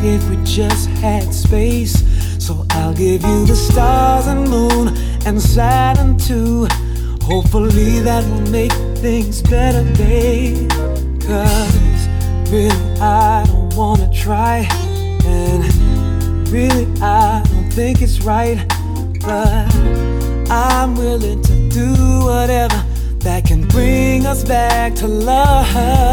if we just had space. So I'll give you the stars and moon and Saturn too. Hopefully that will make things better, babe. 'Cause really I don't wanna try, and really I don't think it's right, but I'm willing to do whatever that can bring us back to love.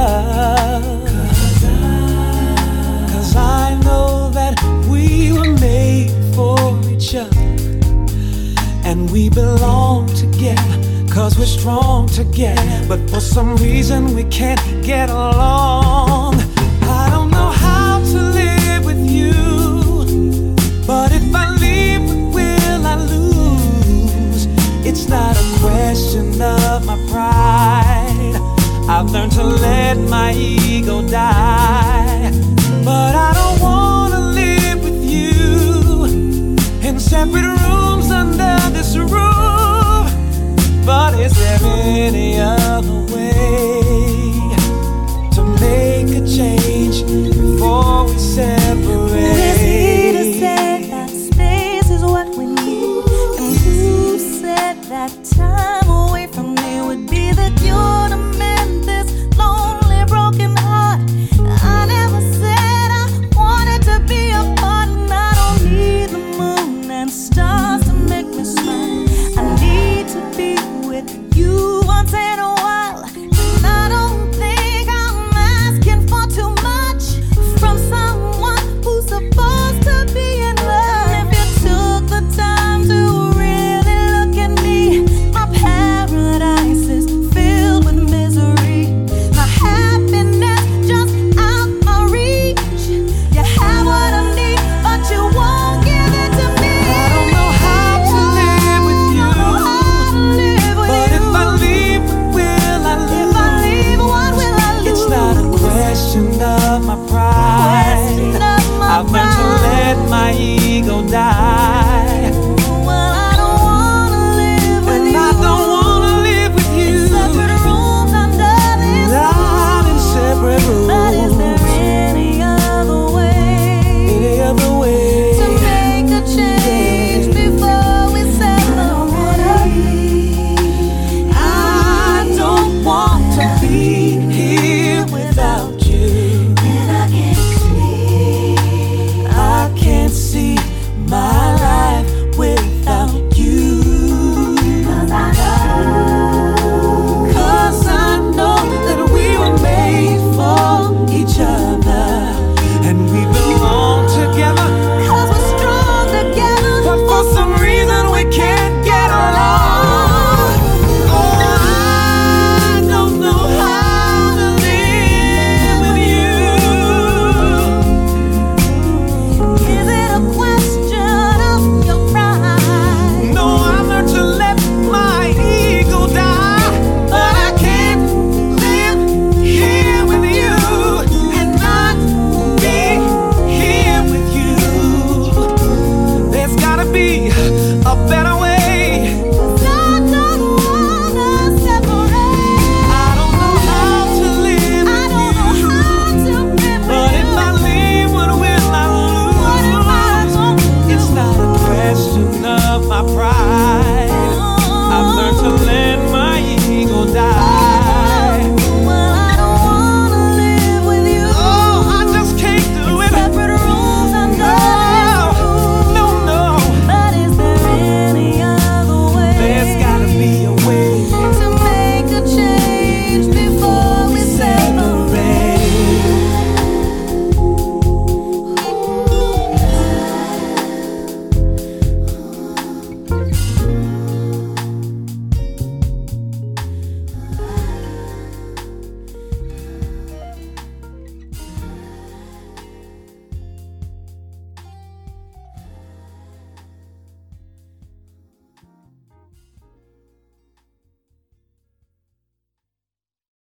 'Cause I know that we were made for each other, and we belong together, 'cause we're strong together. But for some reason we can't get along. I don't know how to live with you, but if I leave, what will I lose? It's not a question of my pride. I've learned to let my ego die. But I don't wanna live with you in separate rooms.